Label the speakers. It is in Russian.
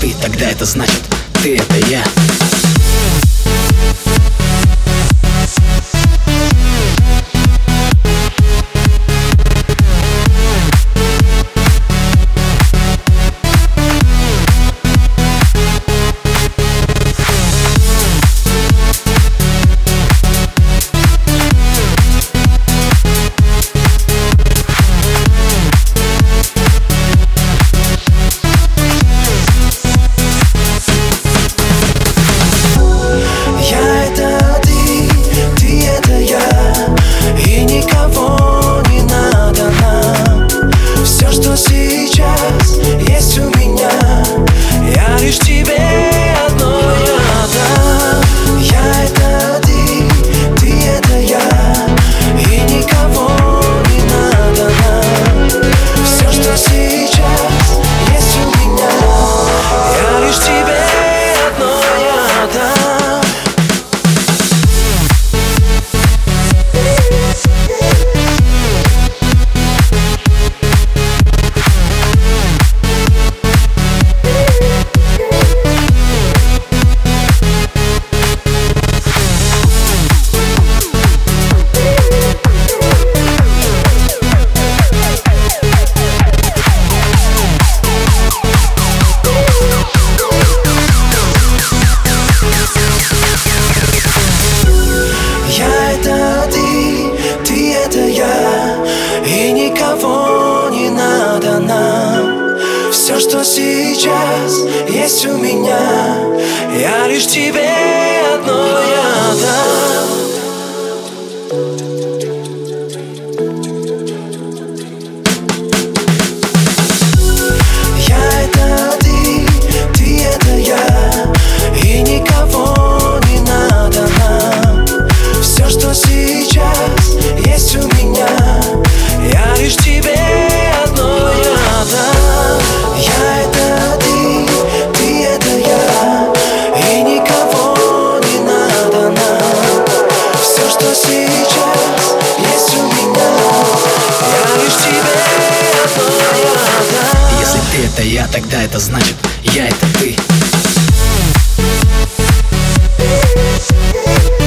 Speaker 1: ты, тогда это значит ты — это я.
Speaker 2: И никого не надо нам. Все, что сейчас есть у меня, я лишь тебе одной отдам. Я — это ты — это я. И никого не надо нам. Все, что сейчас есть у меня, я лишь тебе одной отдам. Я — это ты — это я. И никого не надо нам. Все, что сейчас есть у меня, я лишь тебе одной отдам.
Speaker 1: Если ты — это я, тогда это значит я — это ты.